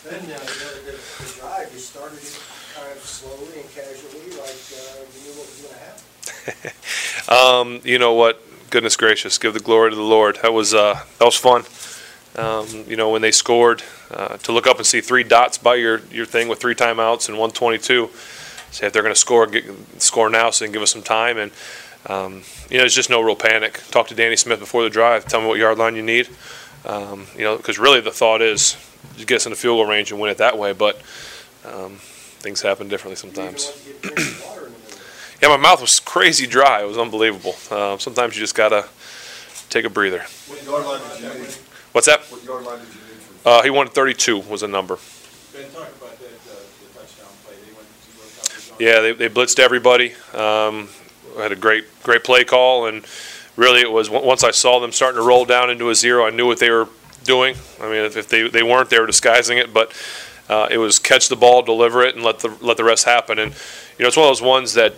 Then the drive, you started it kind of slowly and casually, like you knew what was going to happen. You know what? Goodness gracious, give the glory to the Lord. That was fun. You know, when they scored, to look up and see 3 dots by your thing with 3 timeouts and 122. Say if they're going to score now, so they can give us some time. And you know, there's just no real panic. Talk to Danny Smith before the drive. Tell me what yard line you need. You know, because really the thought is you get us in the field goal range and win it that way. But things happen differently sometimes. Yeah, my mouth was crazy dry. It was unbelievable. Sometimes you just gotta take a breather. What yard line did you need? What's that? What yard line did you need? He wanted 32 was a number. Ben, talk about that, the touchdown play. They went to coverage on. Yeah, they blitzed everybody. Had a great play call, and really it was once I saw them starting to roll down into a zero, I knew what they were doing. I mean, if they weren't, they were disguising it, but it was catch the ball, deliver it, and let the rest happen. And you know, it's one of those ones that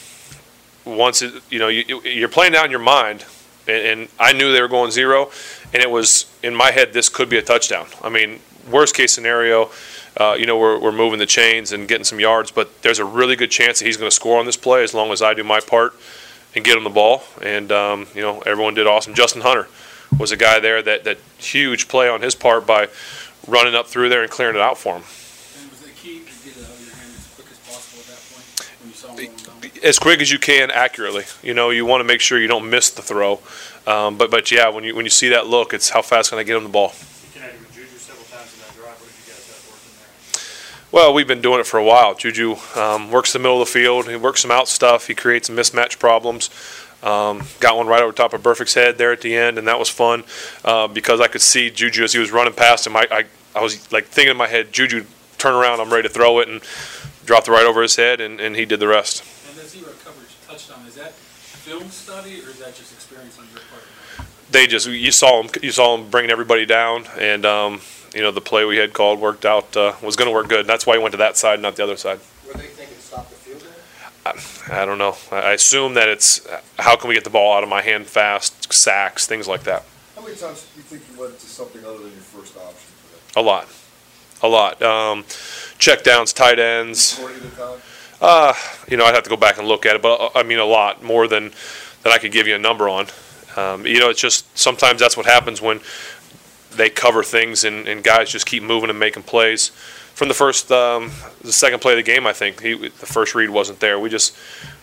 once you're playing down in your mind, and I knew they were going zero, and it was in my head this could be a touchdown. I mean, worst case scenario, you know, we're moving the chains and getting some yards, but there's a really good chance that he's going to score on this play as long as I do my part and get him the ball. And you know, everyone did awesome. Justin Hunter was a guy there that huge play on his part by running up through there and clearing it out for him. And was the key to get it out of your hand as quick as possible at that point when you saw him going down? As quick as you can, accurately. You know, you want to make sure you don't miss the throw. But yeah, when you see that look, it's how fast can I get him the ball. You connected with Juju several times in that drive. What did you guys have working there? Well, we've been doing it for a while. Juju works the middle of the field. He works some out stuff. He creates some mismatch problems. Got one right over top of Burfict's head there at the end, and that was fun because I could see Juju as he was running past him. I was like thinking in my head, Juju, turn around, I'm ready to throw it, and dropped it right over his head, and he did the rest. And that zero coverage touchdown, is that film study or is that just experience on your part? You saw him bringing everybody down, and you know, the play we had called worked out, was going to work good. And that's why he went to that side, not the other side. Were they thinking stop the field goal? I don't know. I assume that it's how can we get the ball out of my hand fast, sacks, things like that. How many times do you think you went to something other than your first option today? A lot. Check downs, tight ends. Majority of the time? You know, I'd have to go back and look at it, but I mean a lot more than I could give you a number on. You know, it's just sometimes that's what happens when they cover things and guys just keep moving and making plays. From the second play of the game, I think the first read wasn't there. We just,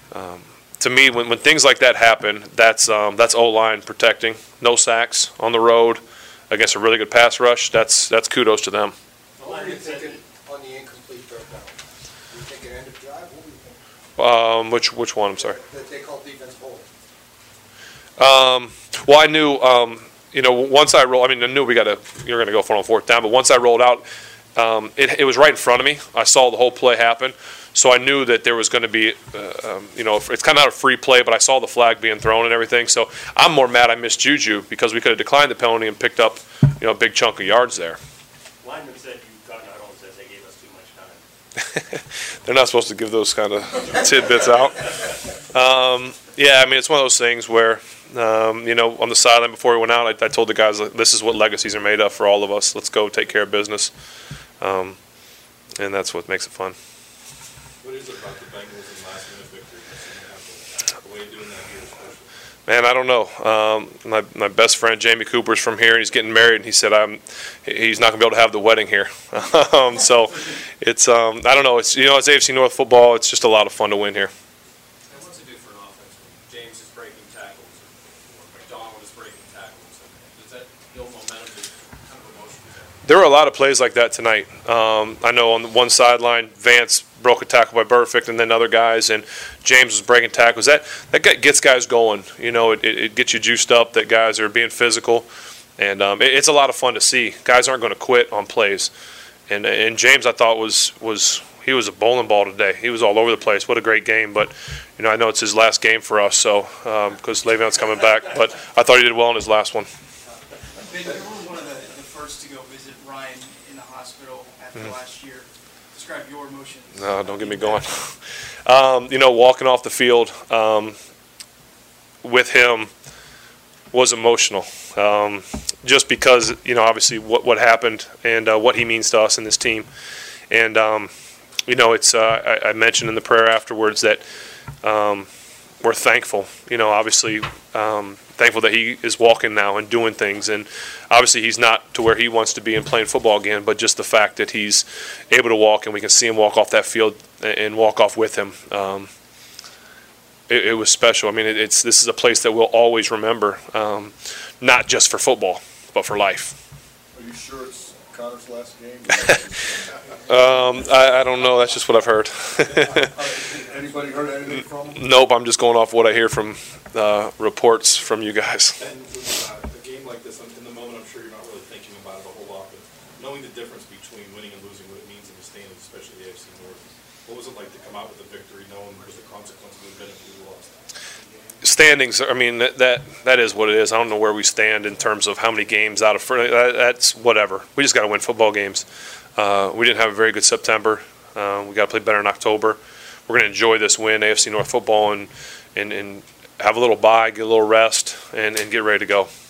to me, when things like that happen, that's O-line protecting, no sacks on the road against a really good pass rush. That's kudos to them. What were you thinking on the incomplete third down? Were you thinking end of drive? What were you thinking? Which one? I'm sorry. That they called defense hold. Well, I knew, you know, once I rolled. I mean, I knew you're going to go for it on fourth down. But once I rolled out, it was right in front of me. I saw the whole play happen, so I knew that there was going to be, you know, it's kind of not a free play, but I saw the flag being thrown and everything. So I'm more mad I missed Juju because we could have declined the penalty and picked up, you know, a big chunk of yards there. Lineman said you got not on says they gave us too much time. They're not supposed to give those kind of tidbits out. Yeah, I mean, it's one of those things where, you know, on the sideline before we went out, I told the guys, this is what legacies are made of for all of us. Let's go take care of business. And that's what makes it fun. What is it about the Bengals and last-minute victory? The way you're doing that here is special. Man, I don't know. My best friend Jamie Cooper's from here, and he's getting married, and he said he's not gonna be able to have the wedding here. So it's I don't know. It's, you know, it's AFC North football. It's just a lot of fun to win here. And what's it do for an offense when James is breaking tackles or McDonald is breaking tackles? Does that build momentum? Kind of emotions there? There were a lot of plays like that tonight. I know on the one sideline, Vance broke a tackle by Burfict, and then other guys, and James was breaking tackles. That gets guys going. You know, it gets you juiced up that guys are being physical, and it's a lot of fun to see. Guys aren't going to quit on plays. And James, I thought, was he was a bowling ball today. He was all over the place. What a great game. But, you know, I know it's his last game for us, so because Le'Veon's coming back. But I thought he did well in his last one. Ben, you were one of the first to go visit Ryan in the hospital after last year. Describe your emotions. No, don't get me going. You know, walking off the field with him was emotional. just because, obviously what happened and what he means to us and this team. And, it's, I mentioned in the prayer afterwards that we're thankful, obviously thankful that he is walking now and doing things. And obviously he's not to where he wants to be and playing football again, but just the fact that he's able to walk and we can see him walk off that field and walk off with him. It was special. I mean, this is a place that we'll always remember, not just for football, but for life. Are you sure it's Connor's last game? I don't know. That's just what I've heard. Anybody heard anything from him? Nope. I'm just going off what I hear from reports from you guys. And with a game like this, in the moment, I'm sure you're not really thinking about it a whole lot, but knowing the difference between winning and losing, what it means in the standings, especially the AFC North, what was it like to come out with a victory, knowing there's the consequences would have been if you lost? Standings, I mean, that is what it is. I don't know where we stand in terms of how many games out of front. That's whatever. We just got to win football games. We didn't have a very good September. We got to play better in October. We're going to enjoy this win, AFC North football, and have a little bye, get a little rest, and get ready to go.